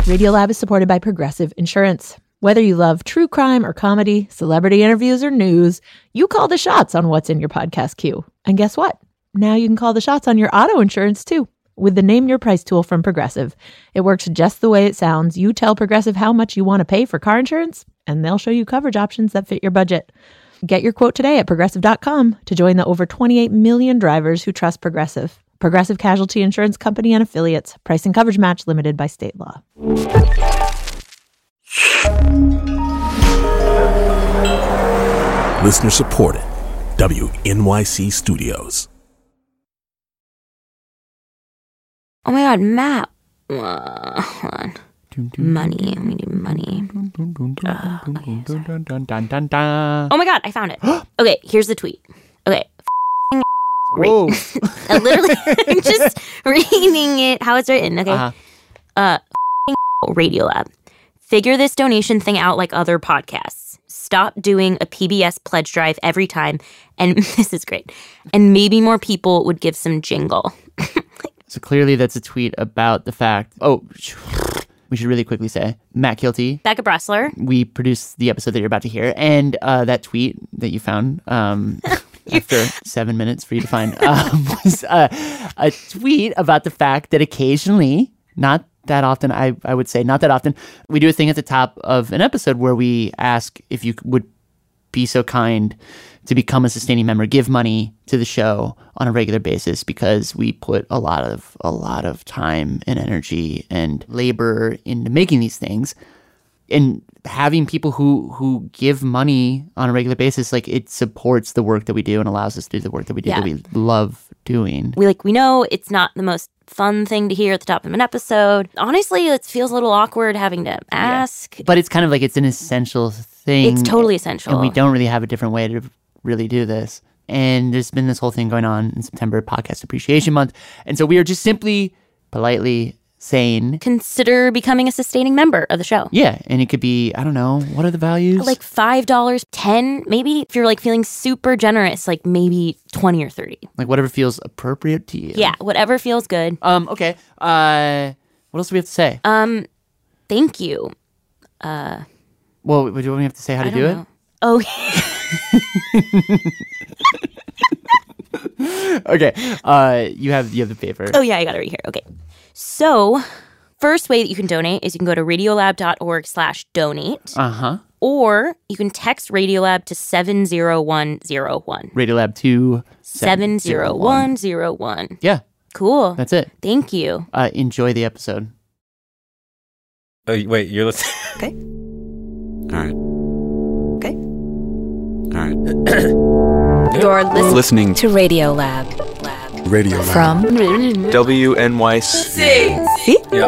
Radiolab is supported by Progressive Insurance. Whether you love true crime or comedy, celebrity interviews or news, you call the shots on what's in your podcast queue. And guess what? Now you can call the shots on your auto insurance too with the Name Your Price tool from Progressive. It works just the way it sounds. You tell Progressive how much you want to pay for car insurance, and they'll show you coverage options that fit your budget. Get your quote today at Progressive.com to join the over 28 million drivers who trust Progressive. Progressive Casualty Insurance Company and Affiliates. Price and coverage match limited by state law. Listener supported. WNYC Studios. Oh my God, Matt. Hold on. Money. We need money. Oh my God, I found it. Okay, here's the tweet. Okay. Whoa. Literally, I'm just reading it how it's written. Okay. Radiolab. Figure this donation thing out like other podcasts. Stop doing a PBS pledge drive every time. And this is great. And maybe more people would give some jingle. So clearly that's a tweet about the fact. Oh, we should really quickly say Matt Kilty, Becca Bressler. We produced the episode that you're about to hear. And that tweet that you found after 7 minutes for you to find was a tweet about the fact that occasionally, not that often, I would say not that often, we do a thing at the top of an episode where we ask if you would be so kind to become a sustaining member, give money to the show on a regular basis, because we put a lot of time and energy and labor into making these things. And having people who give money on a regular basis, like, it supports the work that we do and allows us to do the work that we do that we love doing. We know it's not the most fun thing to hear at the top of an episode. Honestly, it feels a little awkward having to ask. But it's kind of like it's an essential thing. It's totally essential. And we don't really have a different way to really do this. And there's been this whole thing going on in September, Podcast Appreciation Month. And so we are just simply, politely saying, consider becoming a sustaining member of the show. Yeah, and it could be, I don't know, what are the values? Like $5, $10, maybe if you're like feeling super generous, like maybe 20 or 30. Like whatever feels appropriate to you. Yeah, whatever feels good. Okay. What else do we have to say? Thank you. Well, do we have to say how to do it? Oh. Okay. You have the paper. Oh yeah, I got it right here. Okay. So, first way that you can donate is you can go to radiolab.org/donate. Or you can text Radiolab to 70101. Radiolab to 70101. Yeah. Cool. That's it. Thank you. Enjoy the episode. Oh, wait, you're listening? Okay. All right. Okay. All right. You're listening to Radiolab. Radiolab. From WNYC. See? Yeah.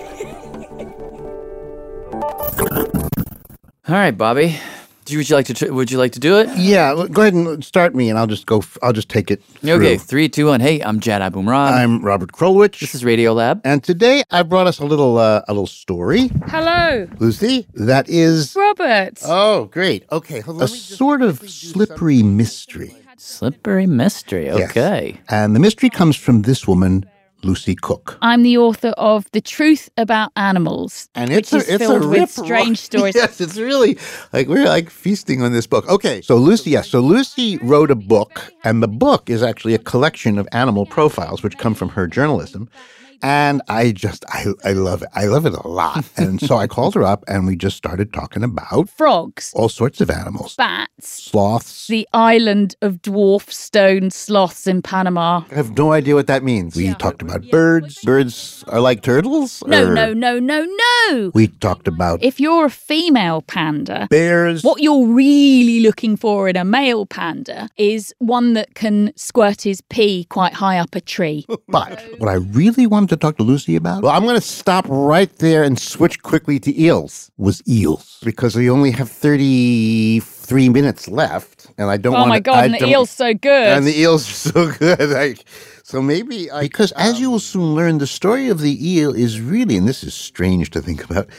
All right, Bobby. Would you like to do it? Yeah, go ahead and start me, and I'll just take it through. Okay, 3, 2, 1. Hey, I'm Jad Abumrad. I'm Robert Krulwich. This is Radiolab. And today I brought us a little story. Hello. Lucy, that is... Robert. Oh, great. Okay. A sort of slippery mystery. Slippery mystery, okay. Yes. And the mystery comes from this woman, Lucy Cook. I'm the author of The Truth About Animals, and it's filled with strange stories. Yes, it's really like we're like feasting on this book. Okay, so Lucy wrote a book, and the book is actually a collection of animal profiles which come from her journalism. And I love it. I love it a lot. And so I called her up and we just started talking about frogs, all sorts of animals, bats, sloths, the island of dwarf stone sloths in Panama. I have no idea what that means. We talked about birds. Birds are like turtles? No. We talked about... If you're a female panda... bears. What you're really looking for in a male panda is one that can squirt his pee quite high up a tree. But what I really wanted to talk to Lucy about, well, I'm going to stop right there and switch quickly to eels, was eels. Because we only have 33 minutes left, and I don't want to... Oh my God, and the eel's so good. And the eels are so good. So maybe, because as you will soon learn, the story of the eel is really, and this is strange to think about,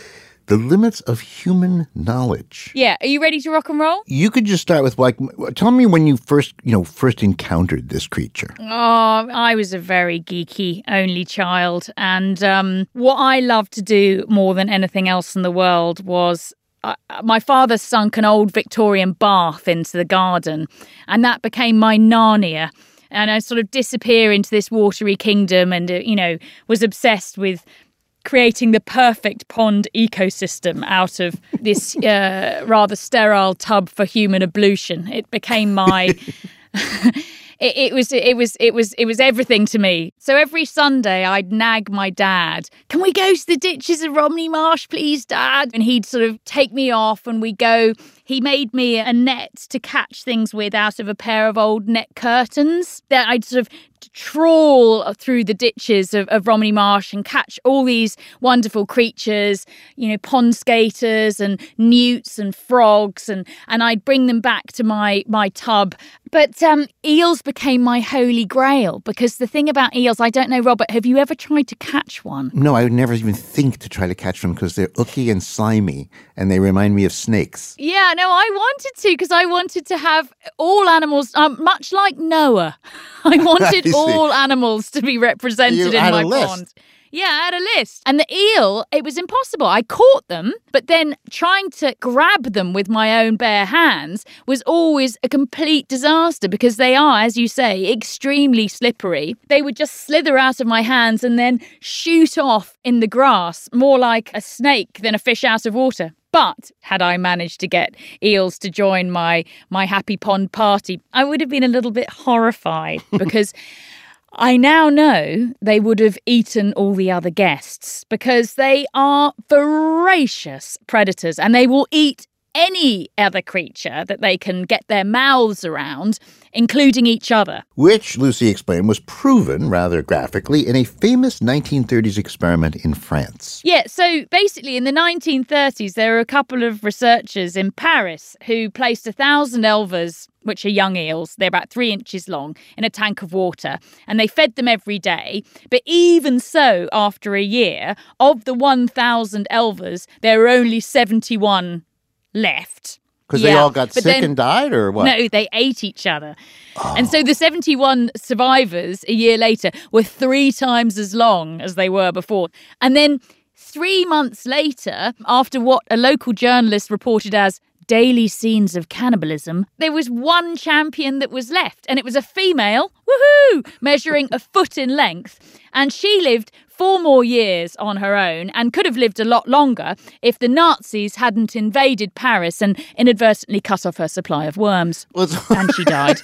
The limits of human knowledge. Yeah. Are you ready to rock and roll? You could just start with tell me when you first encountered this creature. Oh, I was a very geeky only child. And what I loved to do more than anything else in the world was my father sunk an old Victorian bath into the garden, and that became my Narnia. And I sort of disappear into this watery kingdom and, was obsessed with creating the perfect pond ecosystem out of this rather sterile tub for human ablution. It became my... It was everything to me. So every Sunday I'd nag my dad, "Can we go to the ditches of Romney Marsh, please, Dad?" And he'd sort of take me off and we'd go. He made me a net to catch things with out of a pair of old net curtains that I'd sort of trawl through the ditches of Romney Marsh and catch all these wonderful creatures, pond skaters and newts and frogs, and I'd bring them back to my tub. But eels became my holy grail, because the thing about eels, I don't know, Robert, have you ever tried to catch one? No, I would never even think to try to catch them because they're ooky and slimy and they remind me of snakes. Yeah, no, I wanted to, because I wanted to have all animals, much like Noah. I wanted all animals to be represented in my pond. Yeah, I had a list. And the eel, it was impossible. I caught them, but then trying to grab them with my own bare hands was always a complete disaster, because they are, as you say, extremely slippery. They would just slither out of my hands and then shoot off in the grass, more like a snake than a fish out of water. But had I managed to get eels to join my happy pond party, I would have been a little bit horrified, because I now know they would have eaten all the other guests, because they are voracious predators and they will eat any other creature that they can get their mouths around, including each other. Which, Lucy explained, was proven rather graphically in a famous 1930s experiment in France. Yeah, so basically in the 1930s, there were a couple of researchers in Paris who placed 1,000 elvers, which are young eels, they're about 3 inches long, in a tank of water, and they fed them every day. But even so, after a year, of the 1,000 elvers, there were only 71 left. Because they all got sick and died, or what? No, they ate each other. Oh. And so the 71 survivors a year later were 3 times as long as they were before. And then 3 months later, after what a local journalist reported as daily scenes of cannibalism, there was one champion that was left, and it was a female, woohoo, measuring a foot in length. And she lived 4 more years on her own and could have lived a lot longer if the Nazis hadn't invaded Paris and inadvertently cut off her supply of worms. And she died.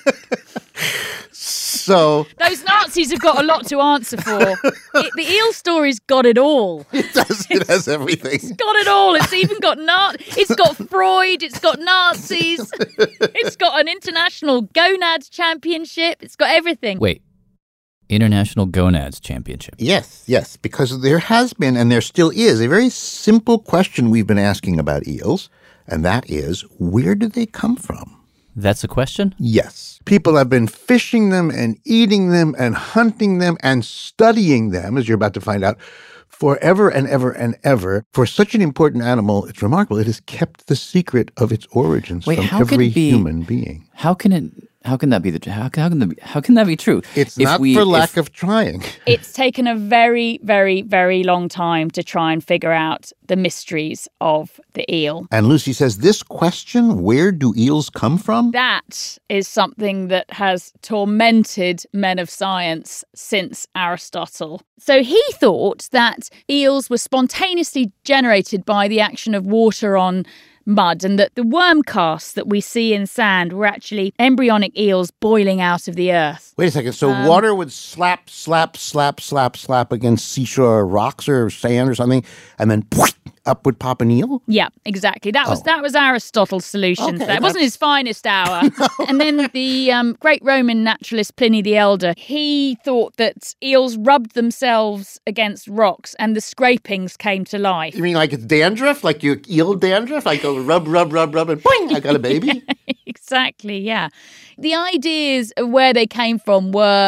So those Nazis have got a lot to answer for. The eel story's got it all. It does. It has everything. It's got it all. It's even got it's got Freud. It's got Nazis. It's got an international gonads championship. It's got everything. Wait. International Gonads Championship. Yes, because there has been, and there still is, a very simple question we've been asking about eels, and that is, where do they come from? That's a question? Yes. People have been fishing them and eating them and hunting them and studying them, as you're about to find out, forever and ever and ever. For such an important animal, it's remarkable. It has kept the secret of its origins from every human being. How can that be how can that be true? It's not for lack of trying. It's taken a very, very, very long time to try and figure out the mysteries of the eel. And Lucy says this question, where do eels come from? That is something that has tormented men of science since Aristotle. So he thought that eels were spontaneously generated by the action of water on mud, and that the worm casts that we see in sand were actually embryonic eels boiling out of the earth. Wait a second. So water would slap against seashore rocks or sand or something, and then up would pop an eel? Yeah, exactly. That was Aristotle's solution. Okay, that wasn't his finest hour. No. And then the great Roman naturalist Pliny the Elder, he thought that eels rubbed themselves against rocks and the scrapings came to life. You mean like it's dandruff? Like your eel dandruff? Like go rub, and boing, I got a baby? Exactly, yeah. The ideas of where they came from were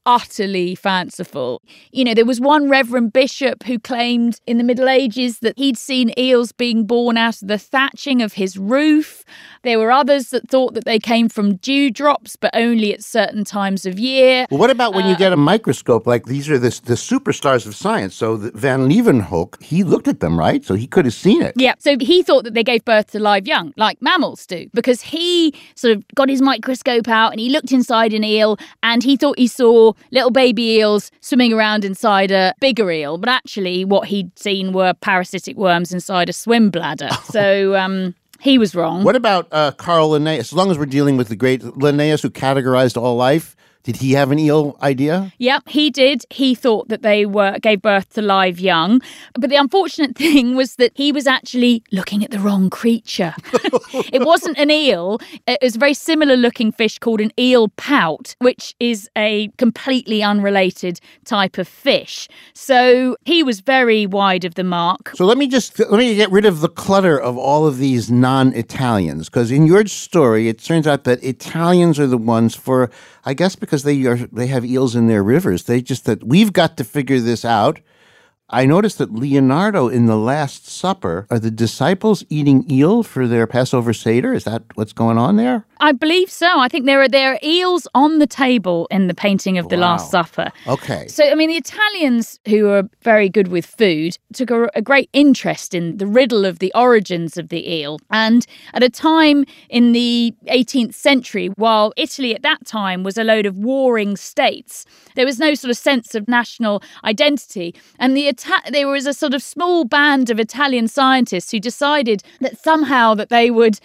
utterly fanciful. You know, there was one Reverend Bishop who claimed in the Middle Ages that he'd seen eels being born out of the thatching of his roof. There were others that thought that they came from dewdrops, but only at certain times of year. Well, what about when you get a microscope? Like, these are the superstars of science. So Van Leeuwenhoek, he looked at them, right? So he could have seen it. Yeah, so he thought that they gave birth to live young, like mammals do, because he sort of got his microscope out and he looked inside an eel and he thought he saw little baby eels swimming around inside a bigger eel. But actually what he'd seen were parasitic worms inside a swim bladder. So he was wrong. What about Carl Linnaeus? As long as we're dealing with the great Linnaeus who categorized all life, did he have an eel idea? Yep, he did. He thought that they gave birth to live young. But the unfortunate thing was that he was actually looking at the wrong creature. It wasn't an eel. It was a very similar looking fish called an eel pout, which is a completely unrelated type of fish. So he was very wide of the mark. So let me get rid of the clutter of all of these non-Italians, because in your story, it turns out that Italians are the ones for, I guess, because they have eels in their rivers. That we've got to figure this out. I noticed that Leonardo in the Last Supper, are the disciples eating eel for their Passover Seder? Is that what's going on there? I believe so. I think there are eels on the table in the painting of the Last Supper. Okay. So, I mean, the Italians, who are very good with food, took a great interest in the riddle of the origins of the eel. And at a time in the 18th century, while Italy at that time was a load of warring states, there was no sort of sense of national identity. And there was a sort of small band of Italian scientists who decided that somehow that they would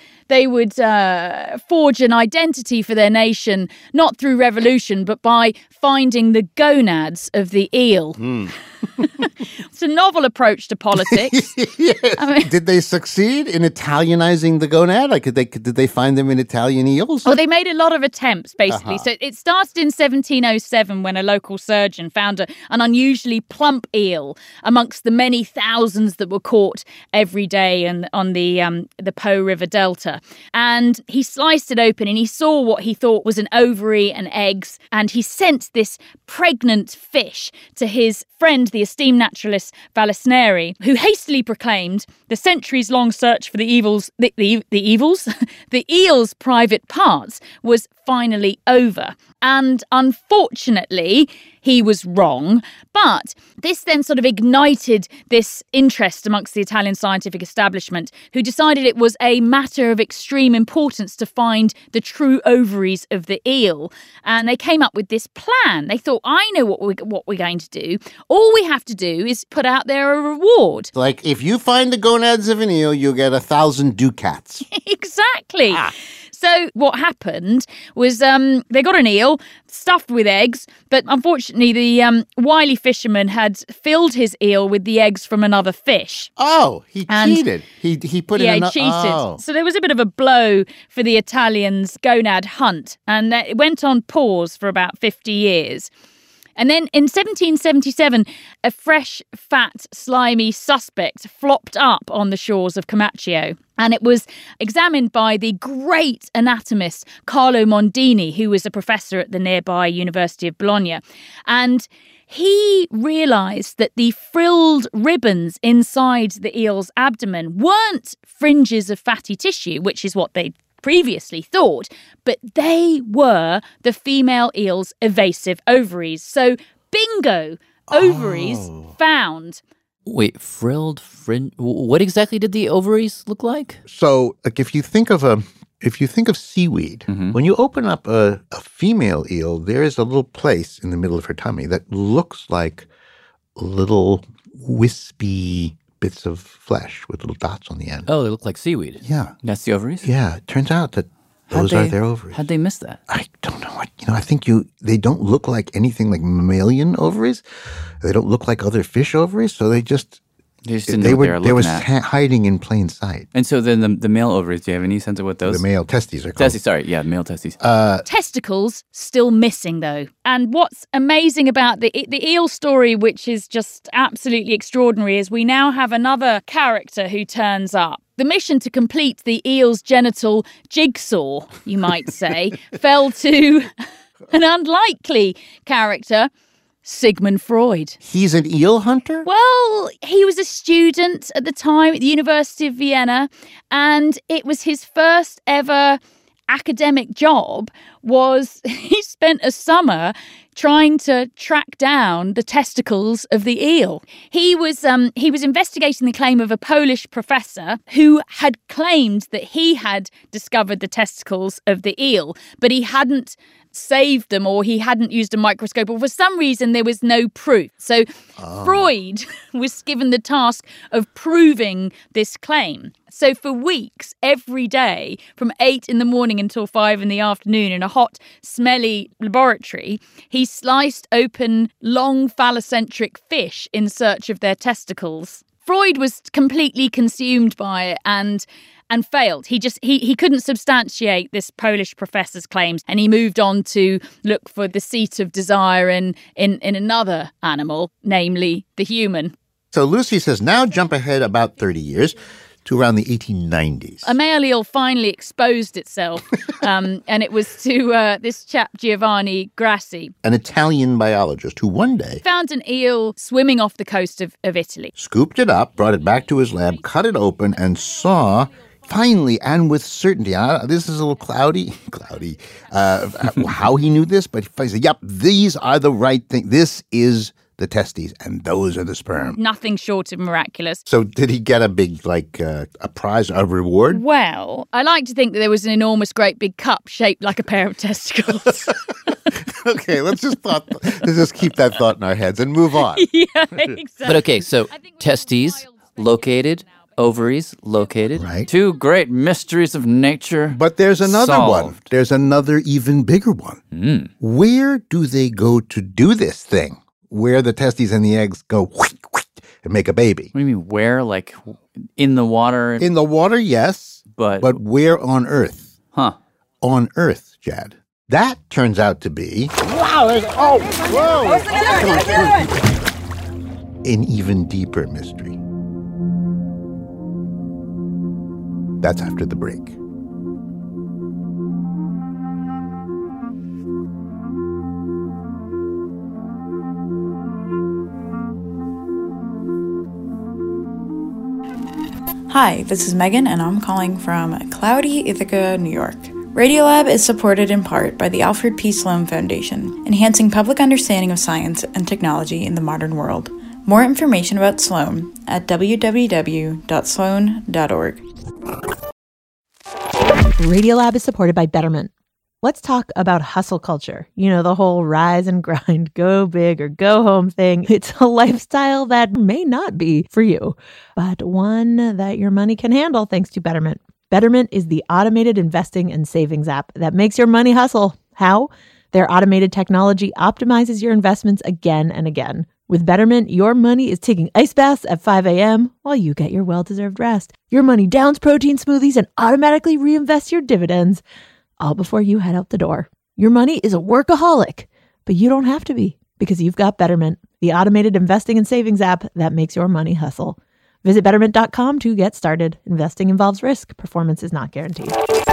forge an identity for their nation, not through revolution, but by finding the gonads of the eel. It's a novel approach to politics. Yes. I mean, did they succeed in Italianizing the gonad? Like, did they find them in Italian eels? Well, they made a lot of attempts, basically. So it started in 1707 when a local surgeon found an unusually plump eel amongst the many thousands that were caught every day on the Po River Delta. And he sliced it open and he saw what he thought was an ovary and eggs. And he sent this pregnant fish to his friend, the esteemed naturalist Vallisneri, who hastily proclaimed the centuries-long search for the eel's private parts was finally over. And unfortunately, he was wrong. But this then sort of ignited this interest amongst the Italian scientific establishment, who decided it was a matter of extreme importance to find the true ovaries of the eel. And they came up with this plan. They thought, I know what we're going to do. All we have to do is put out there a reward. Like, if you find the gonads of an eel, you'll get 1,000 ducats. Exactly. So what happened was they got an eel stuffed with eggs, but unfortunately the wily fisherman had filled his eel with the eggs from another fish. Oh, he cheated. He put in he cheated. Oh. So there was a bit of a blow for the Italians' gonad hunt, and it went on pause for about 50 years. And then in 1777, a fresh, fat, slimy suspect flopped up on the shores of Comacchio. And it was examined by the great anatomist Carlo Mondini, who was a professor at the nearby University of Bologna. And he realised that the frilled ribbons inside the eel's abdomen weren't fringes of fatty tissue, which is what they'd previously thought, but they were the female eel's evasive ovaries. So, bingo, ovaries found. Wait, frilled fringe? What exactly did the ovaries look like? So, like, if you think of seaweed, when you open up a female eel, there is a little place in the middle of her tummy that looks like little wispy bits of flesh with little dots on the end. Oh, they look like seaweed. Yeah. That's the ovaries? Yeah. It turns out that those are their ovaries. How'd they miss that? I don't know. I think they don't look like anything like mammalian ovaries. They don't look like other fish ovaries. So they just didn't know what they were looking at. Hiding in plain sight. And so then the male ovaries, do you have any sense of what those? The male testes are called. Testes, sorry. Yeah, male testes. Testicles still missing, though. And what's amazing about the eel story, which is just absolutely extraordinary, is we now have another character who turns up. The mission to complete the eel's genital jigsaw, you might say, fell to an unlikely character, Sigmund Freud. He's an eel hunter? Well, he was a student at the time at the University of Vienna, and it was his first ever academic job. He spent a summer trying to track down the testicles of the eel. He was investigating the claim of a Polish professor who had claimed that he had discovered the testicles of the eel, but he hadn't saved them, or he hadn't used a microscope, or for some reason there was no proof. So Freud was given the task of proving this claim. So for weeks, every day, from 8 in the morning until 5 in the afternoon, in a hot, smelly laboratory, he sliced open long phallocentric fish in search of their testicles. Freud was completely consumed by it and failed. He couldn't substantiate this Polish professor's claims, and he moved on to look for the seat of desire in another animal, namely the human. So Lucy says, now jump ahead about 30 years to around the 1890s. A male eel finally exposed itself, and it was to this chap, Giovanni Grassi. An Italian biologist who one day found an eel swimming off the coast of Italy. Scooped it up, brought it back to his lab, cut it open, and saw, finally and with certainty, this is a little cloudy, how he knew this, but he said, yep, these are the right thing. This is the testes, and those are the sperm. Nothing short of miraculous. So did he get a big, a prize, a reward? Well, I like to think that there was an enormous, great big cup shaped like a pair of testicles. Okay, let's just keep that thought in our heads and move on. Yeah, exactly. But okay, so testes located, ovaries located. Right. Two great mysteries of nature. But there's another one. solved. There's another even bigger one. Where do they go to do this thing? Where the testes and the eggs go and make a baby? What do you mean, where? Like, in the water? In the water, yes. But where on Earth? Huh. On Earth, Jad. That turns out to be an even deeper mystery. That's after the break. Hi, this is Megan, and I'm calling from cloudy Ithaca, New York. Radiolab is supported in part by the Alfred P. Sloan Foundation, enhancing public understanding of science and technology in the modern world. More information about Sloan at www.sloan.org. Radiolab is supported by Betterment. Let's talk about hustle culture. You know, the whole rise and grind, go big or go home thing. It's a lifestyle that may not be for you, but one that your money can handle thanks to Betterment. Betterment is the automated investing and savings app that makes your money hustle. How? Their automated technology optimizes your investments again and again. With Betterment, your money is taking ice baths at 5 a.m. while you get your well-deserved rest. Your money downs protein smoothies and automatically reinvests your dividends, all before you head out the door. Your money is a workaholic, but you don't have to be, because you've got Betterment, the automated investing and savings app that makes your money hustle. Visit Betterment.com to get started. Investing involves risk. Performance is not guaranteed.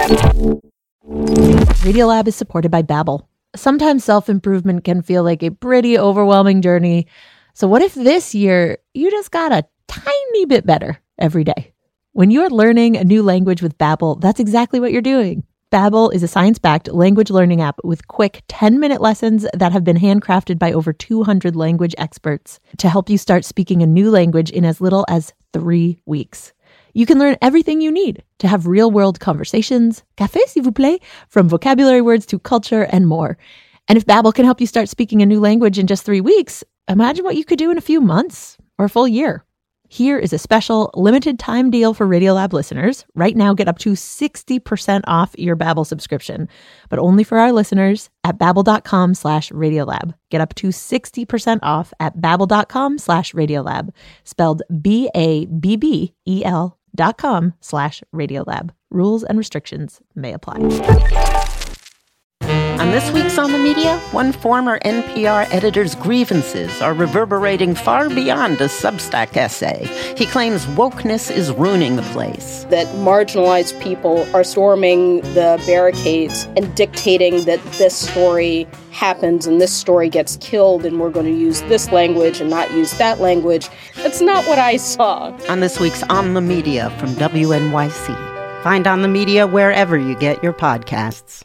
Radiolab is supported by Babbel. Sometimes self-improvement can feel like a pretty overwhelming journey. So what if this year you just got a tiny bit better every day? When you're learning a new language with Babbel, that's exactly what you're doing. Babbel is a science-backed language learning app with quick 10-minute lessons that have been handcrafted by over 200 language experts to help you start speaking a new language in as little as 3 weeks. You can learn everything you need to have real-world conversations, café s'il vous plaît, from vocabulary words to culture and more. And if Babbel can help you start speaking a new language in just 3 weeks, imagine what you could do in a few months or a full year. Here is a special limited time deal for Radiolab listeners. Right now, get up to 60% off your Babbel subscription, but only for our listeners at babbel.com/Radiolab. Get up to 60% off at babbel.com/Radiolab, spelled BABBEL.com/Radiolab. Rules and restrictions may apply. On this week's On the Media, one former NPR editor's grievances are reverberating far beyond a Substack essay. He claims wokeness is ruining the place. That marginalized people are storming the barricades and dictating that this story happens and this story gets killed and we're going to use this language and not use that language. That's not what I saw. On this week's On the Media from WNYC. Find On the Media wherever you get your podcasts.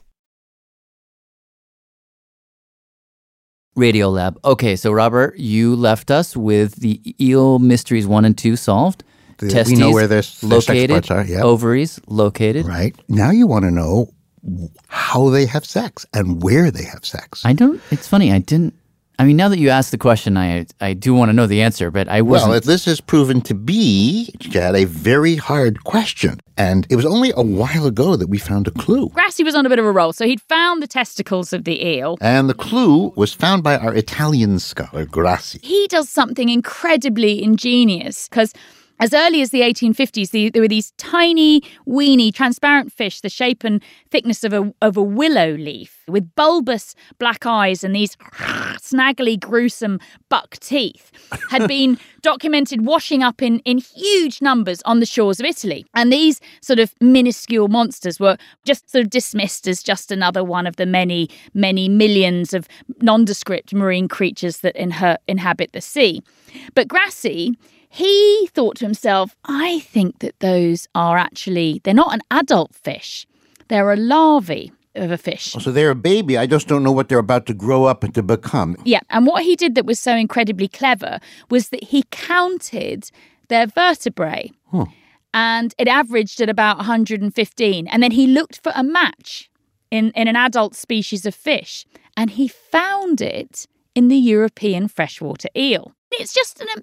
Radiolab. Okay, so Robert, you left us with the eel mysteries 1 and 2 solved. Testes we know where their sex located, parts are. Yep. ovaries located. Right. Now you want to know how they have sex and where they have sex. It's funny, now that you asked the question, I do want to know the answer, but I wasn't. Well, this has proven to be, Chad, a very hard question. And it was only a while ago that we found a clue. Grassi was on a bit of a roll, so he'd found the testicles of the eel. And the clue was found by our Italian scholar, Grassi. He does something incredibly ingenious, because as early as the 1850s, there were these tiny, weeny, transparent fish the shape and thickness of a willow leaf, with bulbous black eyes and these snaggly, gruesome buck teeth, had been documented washing up in huge numbers on the shores of Italy. And these sort of minuscule monsters were just sort of dismissed as just another one of the many, many millions of nondescript marine creatures that inhabit the sea. But Grassi, he thought to himself, I think that those are actually, they're not an adult fish. They're a larvae of a fish. So they're a baby. I just don't know what they're about to grow up and to become. Yeah, and what he did that was so incredibly clever was that he counted their vertebrae. And it averaged at about 115. And then he looked for a match in an adult species of fish. And he found it in the European freshwater eel. It's just an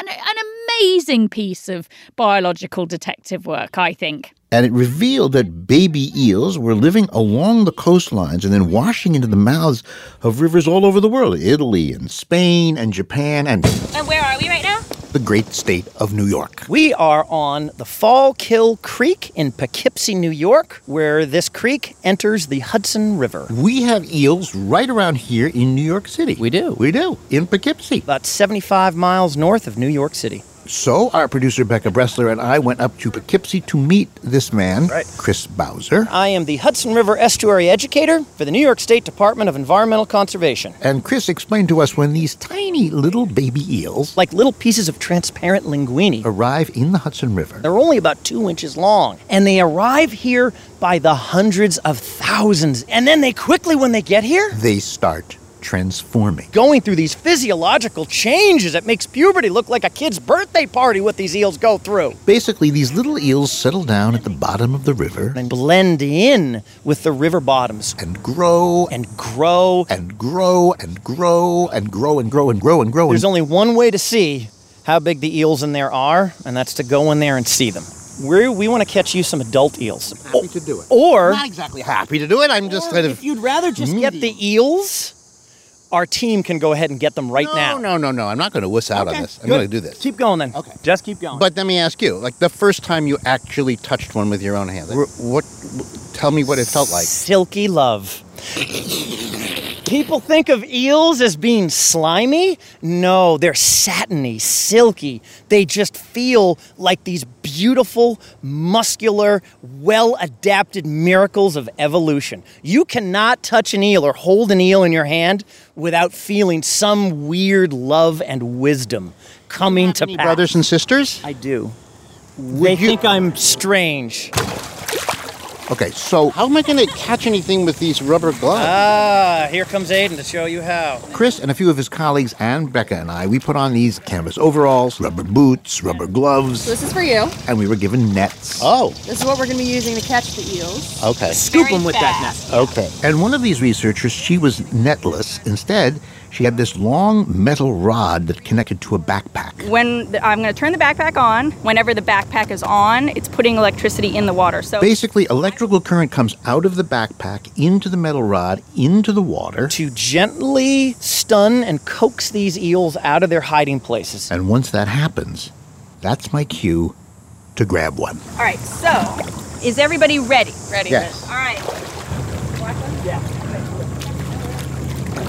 amazing piece of biological detective work, I think. And it revealed that baby eels were living along the coastlines and then washing into the mouths of rivers all over the world. Italy and Spain and Japan and where are we right now? The great state of New York. We are on the Fallkill Creek in Poughkeepsie, New York, where this creek enters the Hudson River. We have eels right around here in New York City. We do. We do, in Poughkeepsie. About 75 miles north of New York City. So our producer, Becca Bressler, and I went up to Poughkeepsie to meet this man, Chris Bowser. I am the Hudson River Estuary Educator for the New York State Department of Environmental Conservation. And Chris explained to us when these tiny little baby eels, like little pieces of transparent linguine, arrive in the Hudson River. They're only about 2 inches long, and they arrive here by the hundreds of thousands. And then they quickly, when they get here, they start transforming. Going through these physiological changes that makes puberty look like a kid's birthday party, what these eels go through. Basically, these little eels settle down at the bottom of the river and blend in with the river bottoms. And grow and grow and grow and grow and grow and grow and grow and grow. There's only one way to see how big the eels in there are, and that's to go in there and see them. We want to catch you some adult eels. Happy to do it. Or not exactly happy to do it. I'm just kind of. If you'd rather just get the eels, our team can go ahead and get them now. No. I'm not going to wuss out on this. I'm going to do this. Keep going then. Okay. Just keep going. But let me ask you, like the first time you actually touched one with your own hand, tell me what it felt like. Silky love. People think of eels as being slimy. No, they're satiny, silky. They just feel like these beautiful, muscular, well-adapted miracles of evolution. You cannot touch an eel or hold an eel in your hand without feeling some weird love and wisdom coming to pass. Brothers and sisters? I do. They think I'm strange. Okay, so how am I going to catch anything with these rubber gloves? Here comes Aiden to show you how. Chris and a few of his colleagues and Becca and I, we put on these canvas overalls, rubber boots, rubber gloves. So this is for you. And we were given nets. Oh. This is what we're going to be using to catch the eels. Okay. Scoop them with that net. Okay. And one of these researchers, she was netless. Instead, she had this long metal rod that connected to a backpack. I'm going to turn the backpack on. Whenever the backpack is on, it's putting electricity in the water. So basically, electrical current comes out of the backpack, into the metal rod, into the water. To gently stun and coax these eels out of their hiding places. And once that happens, that's my cue to grab one. All right, so is everybody ready? Yes. All right. Yeah.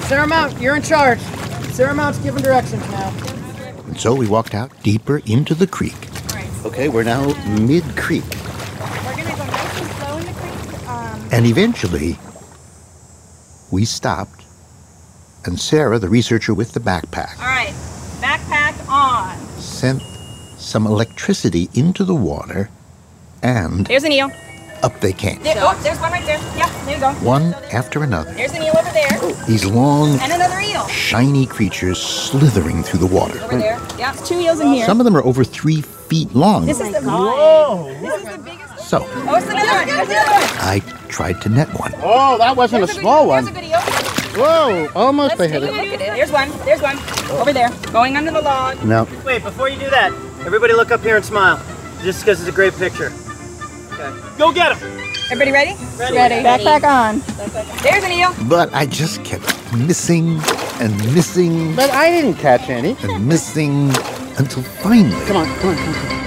Sarah Mount, you're in charge. Sarah Mount's giving directions now. And so we walked out deeper into the creek. Okay, we're now mid-creek. We're going to go nice and slow in the creek. And eventually, we stopped, and Sarah, the researcher with the backpack, All right, backpack on. sent some electricity into the water, and There's an eel. up they came. There's one right there. Yeah, there you go. One after another. There's an eel over there. These long, And another eel. shiny creatures slithering through the water. Over there. Yeah, there's 2 eels in here. Some of them are over 3 feet long. This is the Whoa! This is the biggest. So, Oh, it's another one. There's another one. I tried to net one. Oh, that wasn't a small one. There's a good eel. Whoa, almost I Let's hit take a it. look at it. There's one. There's one. Over there. Going under the log. No. Wait, before you do that, everybody look up here and smile. Just because it's a great picture. Okay. Go get him! Everybody ready? Ready. Backpack on. There's an eel. But I just kept missing and missing But I didn't catch any. and missing until finally. Come on, come on, come on.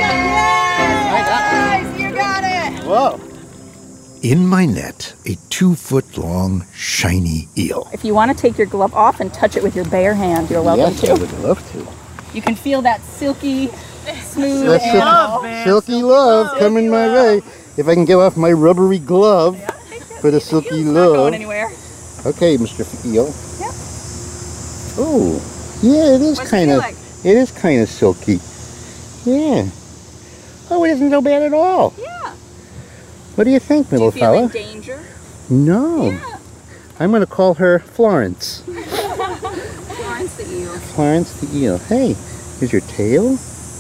Nice, you got it. Whoa. In my net, a 2-foot-long shiny eel. If you want to take your glove off and touch it with your bare hand, you're welcome Yes, to. I would love to. You can feel that silky, smooth That's animal. silky love coming my way. If I can get off my rubbery glove for the silky Not love. going anywhere. Okay, Mr. Eel. Yep. Oh, yeah, it is What's it kind feel of. like? It is kind of silky. Yeah. Oh, it isn't so bad at all. Yeah. What do you think, Do you little feel in fella? danger? No. Yeah. I'm going to call her Florence. Florence the eel. Florence the eel. Hey, here's your tail.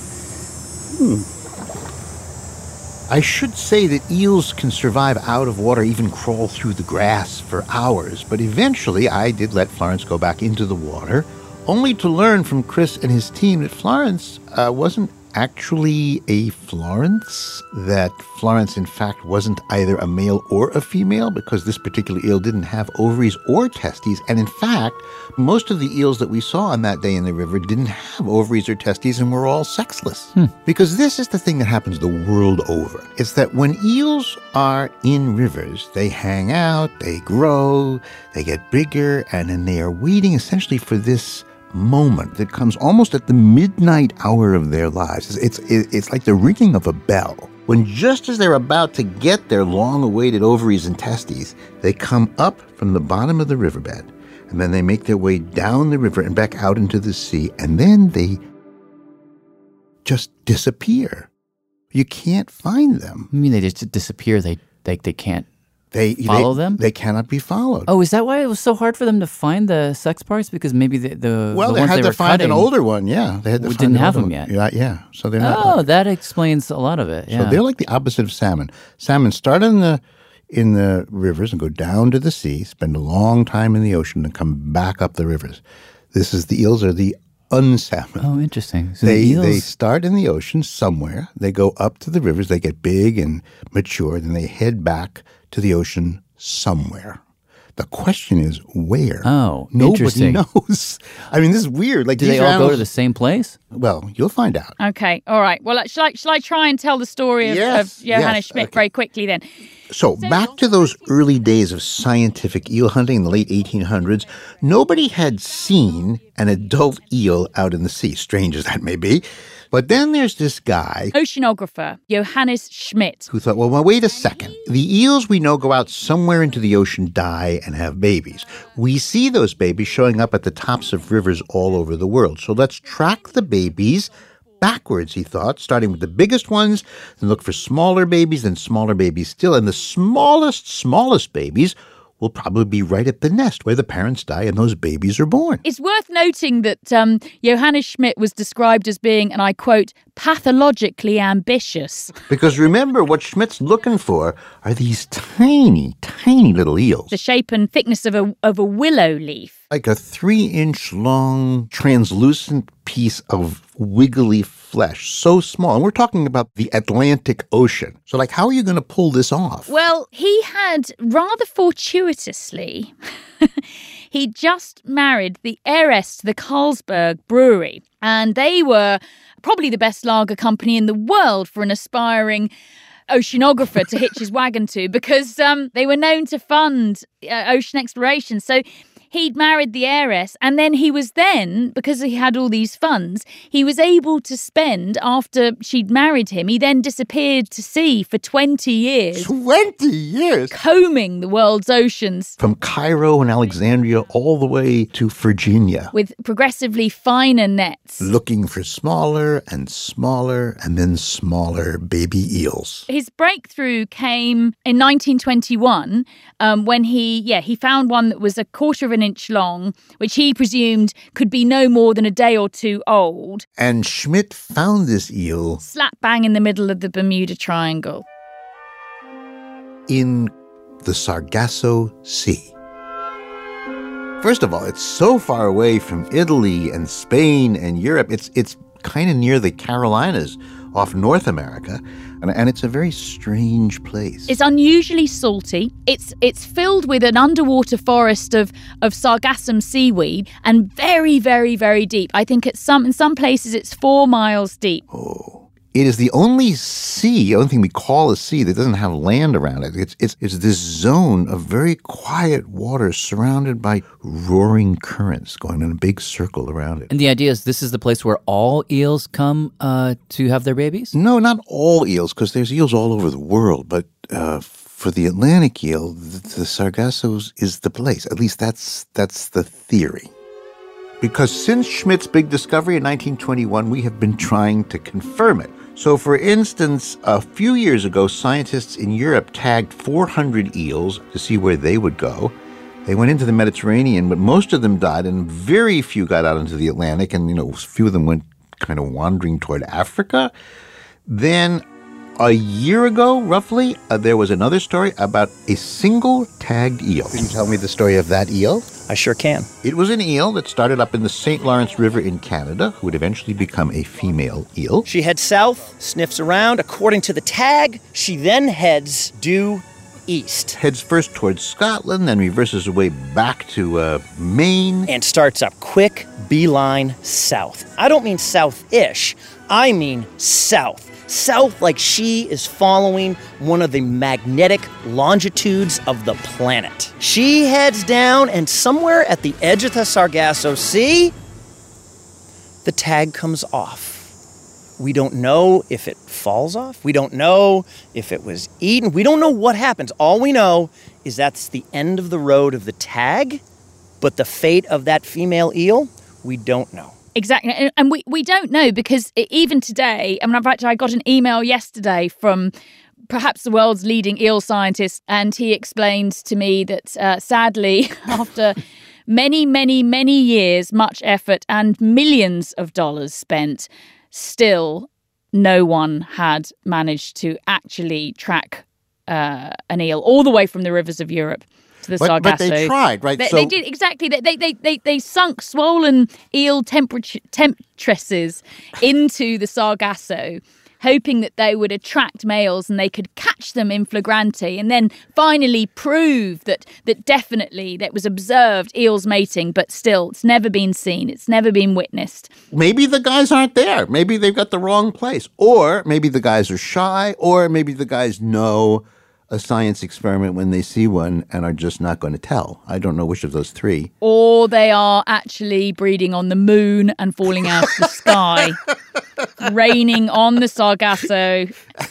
I should say that eels can survive out of water, even crawl through the grass for hours. But eventually, I did let Florence go back into the water, only to learn from Chris and his team that Florence wasn't actually a Florence, that Florence, in fact, wasn't either a male or a female, because this particular eel didn't have ovaries or testes. And in fact, most of the eels that we saw on that day in the river didn't have ovaries or testes and were all sexless. Because this is the thing that happens the world over. It's that when eels are in rivers, they hang out, they grow, they get bigger, and then they are waiting essentially for this moment that comes almost at the midnight hour of their lives. It's like the ringing of a bell. When just as they're about to get their long-awaited ovaries and testes, they come up from the bottom of the riverbed, and then they make their way down the river and back out into the sea, and then they just disappear. You can't find them. I mean, they just disappear. They can't follow them? They cannot be followed. Oh, is that why it was so hard for them to find the sex parts? Because maybe the Well, they ones had they to were find cutting an older one, yeah. They had to find didn't an have older them one. yet. Yeah. So they're not. Oh, that explains a lot of it. Yeah. So they're like the opposite of salmon. Salmon start in the rivers and go down to the sea, spend a long time in the ocean, and come back up the rivers. The eels are the unsalmon. Oh, interesting. So They start in the ocean somewhere. They go up to the rivers. They get big and mature. Then they head back to the ocean somewhere. The question is where? Oh, nobody interesting. knows. I mean, this is weird. Like, do these they all go animals- to the same place? Well, you'll find out. Okay, all right. Well, shall I try and tell the story of Johannes yes, Schmidt very quickly then? So back to those early days of scientific eel hunting in the late 1800s, nobody had seen an adult eel out in the sea, strange as that may be. But then there's this guy Oceanographer Johannes Schmidt. who thought, well, wait a second. The eels we know go out somewhere into the ocean, die, and have babies. We see those babies showing up at the tops of rivers all over the world. So let's track the babies backwards, he thought, starting with the biggest ones, then look for smaller babies, then smaller babies still. And the smallest babies will probably be right at the nest where the parents die and those babies are born. It's worth noting that Johannes Schmidt was described as being, and I quote, pathologically ambitious. Because remember, what Schmidt's looking for are these tiny, tiny little eels. The shape and thickness of a willow leaf. Like a 3-inch long, translucent piece of wiggly flesh, so small. And we're talking about the Atlantic Ocean. So, like, how are you going to pull this off? Well, he had rather fortuitously, he just married the heiress to the Carlsberg Brewery. And they were probably the best lager company in the world for an aspiring oceanographer to hitch his wagon to, because they were known to fund ocean exploration. So he'd married the heiress, and then because he had all these funds, he was able to spend, after she'd married him, he then disappeared to sea for 20 years. 20 years? Combing the world's oceans. From Cairo and Alexandria all the way to Virginia. With progressively finer nets. Looking for smaller and smaller and then smaller baby eels. His breakthrough came in 1921 when he found one that was a quarter of an inch long, which he presumed could be no more than a day or two old. And Schmidt found this eel slap bang in the middle of the Bermuda Triangle. In the Sargasso Sea. First of all, it's so far away from Italy and Spain and Europe. It's kind of near the Carolinas off North America, and it's a very strange place. It's unusually salty. It's filled with an underwater forest of sargassum seaweed, and very, very, very deep. I think in some places it's 4 miles deep. Oh. It is the only thing we call a sea that doesn't have land around it. It's this zone of very quiet water surrounded by roaring currents going in a big circle around it. And the idea is this is the place where all eels come to have their babies? No, not all eels, because there's eels all over the world. But for the Atlantic eel, the Sargassos is the place. At least that's the theory. Because since Schmidt's big discovery in 1921, we have been trying to confirm it. So, for instance, a few years ago, scientists in Europe tagged 400 eels to see where they would go. They went into the Mediterranean, but most of them died, and very few got out into the Atlantic, and, a few of them went kind of wandering toward Africa. Then, a year ago, roughly, there was another story about a single tagged eel. Can you tell me the story of that eel? I sure can. It was an eel that started up in the St. Lawrence River in Canada, who would eventually become a female eel. She heads south, sniffs around. According to the tag, she then heads due east. Heads first towards Scotland, then reverses her way back to Maine. And starts up quick beeline south. I don't mean south-ish. I mean south. South like she is following one of the magnetic longitudes of the planet. She heads down, and somewhere at the edge of the Sargasso Sea, the tag comes off. We don't know if it falls off. We don't know if it was eaten. We don't know what happens. All we know is that's the end of the road of the tag, but the fate of that female eel, we don't know. Exactly. And we don't know, because even today, I got an email yesterday from perhaps the world's leading eel scientist, and he explained to me that sadly, after many, many, many years, much effort and millions of dollars spent, still no one had managed to actually track an eel all the way from the rivers of Europe to the Sargasso. But they tried, right? They did, exactly. They sunk swollen eel temptresses into the Sargasso, hoping that they would attract males and they could catch them in flagrante, and then finally prove that definitely that was observed eels mating, but still it's never been seen, it's never been witnessed. Maybe the guys aren't there. Maybe they've got the wrong place. Or maybe the guys are shy, or maybe the guys know a science experiment when they see one and are just not going to tell. I don't know which of those three. Or they are actually breeding on the moon and falling out of the sky, raining on the Sargasso.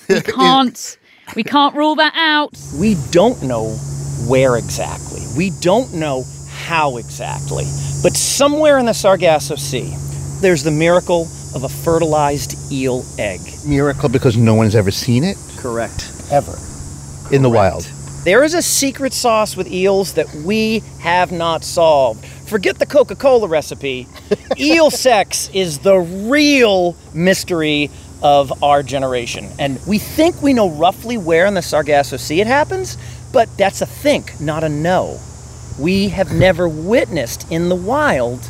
We can't rule that out. We don't know where exactly. We don't know how exactly. But somewhere in the Sargasso Sea, there's the miracle of a fertilized eel egg. Miracle because no one's ever seen it? Correct. Ever. In the wild. There is a secret sauce with eels that we have not solved. Forget the Coca-Cola recipe. Eel sex is the real mystery of our generation. And we think we know roughly where in the Sargasso Sea it happens, but that's a think, not a know. We have never witnessed in the wild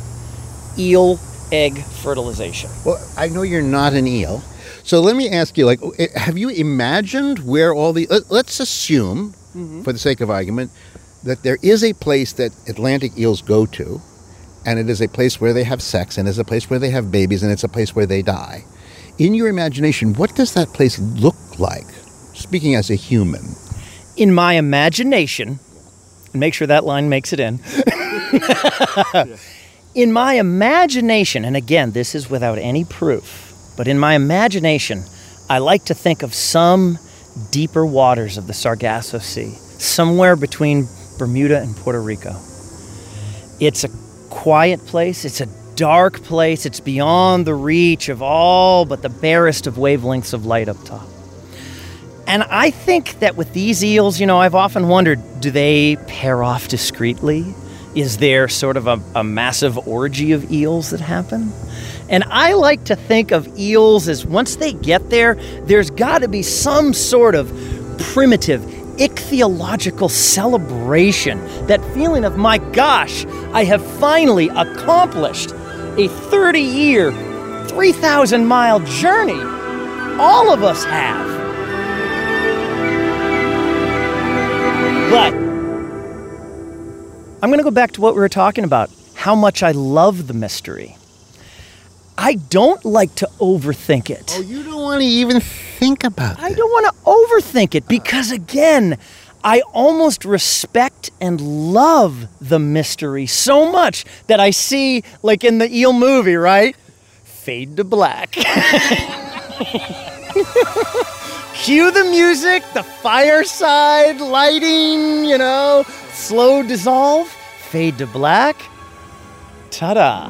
eel egg fertilization. Well, I know you're not an eel. So let me ask you, have you imagined where all the... Let's assume, for the sake of argument, that there is a place that Atlantic eels go to, and it is a place where they have sex, and it's a place where they have babies, and it's a place where they die. In your imagination, what does that place look like, speaking as a human? In my imagination, and make sure that line makes it in, In my imagination, and again, this is without any proof, but in my imagination, I like to think of some deeper waters of the Sargasso Sea, somewhere between Bermuda and Puerto Rico. It's a quiet place, it's a dark place, it's beyond the reach of all but the barest of wavelengths of light up top. And I think that with these eels, I've often wondered, do they pair off discreetly? Is there sort of a massive orgy of eels that happen? And I like to think of eels as once they get there, there's got to be some sort of primitive, ichthyological celebration. That feeling of, my gosh, I have finally accomplished a 30-year, 3,000-mile journey. All of us have. But I'm going to go back to what we were talking about, how much I love the mystery. I don't like to overthink it. Oh, you don't want to even think about it. I don't want to overthink it because, again, I almost respect and love the mystery so much that I see, like in the eel movie, right? Fade to black. Cue the music, the fireside lighting, slow dissolve, fade to black. Ta-da.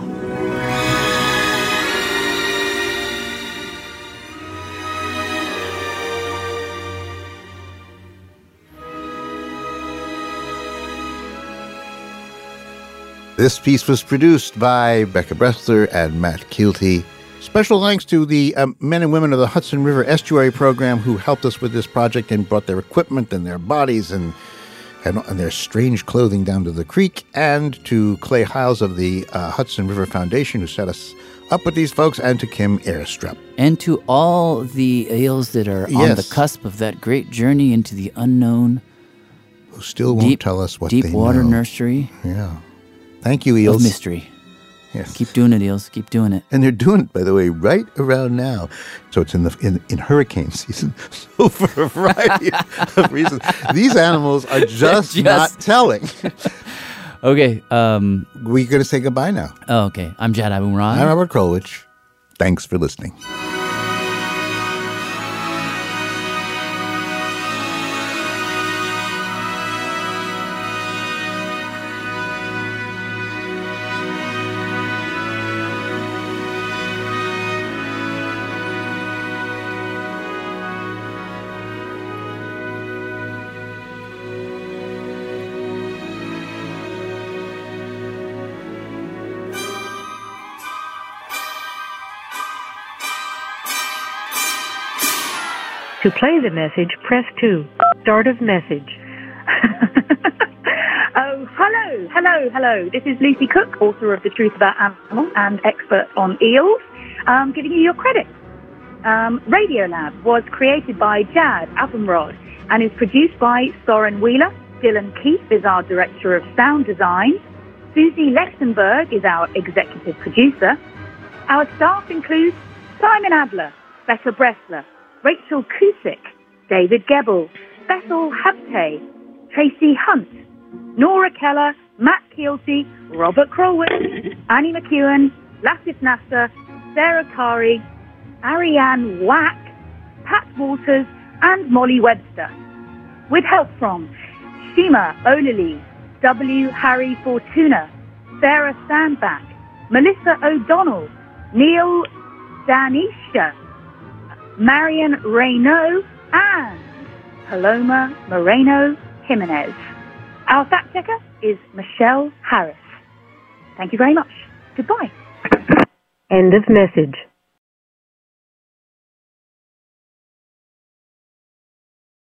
This piece was produced by Becca Bressler and Matt Keelty. Special thanks to the men and women of the Hudson River Estuary Program who helped us with this project and brought their equipment and their bodies and their strange clothing down to the creek, and to Clay Hiles of the Hudson River Foundation who set us up with these folks, and to Kim Airstrup. And to all the eels that are on the cusp of that great journey into the unknown. Who still won't tell us what they know. Deep water nursery. Yeah. Thank you, eels. Of mystery. Yes. Keep doing it, eels. Keep doing it. And they're doing it, by the way, right around now. So it's in hurricane season. So for a variety of reasons, these animals are just not telling. Okay. We're going to say goodbye now. Oh, okay. I'm Jad Abumrad. I'm Robert Krulwich. Thanks for listening. To play the message, press 2. Start of message. Oh, hello. This is Lucy Cook, author of The Truth About Animals and expert on eels, giving you your credit. Radiolab was created by Jad Abumrad and is produced by Soren Wheeler. Dylan Keefe is our director of sound design. Susie Lechtenberg is our executive producer. Our staff includes Simon Adler, Becca Bressler, Rachel Cusick, David Gebel, Bethel Habte, Tracy Hunt, Nora Keller, Matt Keelty, Robert Krulwich, Annie McEwen, Latif Nasser, Sarah Kari, Ariane Wack, Pat Walters, and Molly Webster. With help from Shima Olili, W. Harry Fortuna, Sarah Sandback, Melissa O'Donnell, Neil Danisha, Marion Reynaud, and Paloma Moreno Jimenez. Our fact checker is Michelle Harris. Thank you very much. Goodbye. End of message.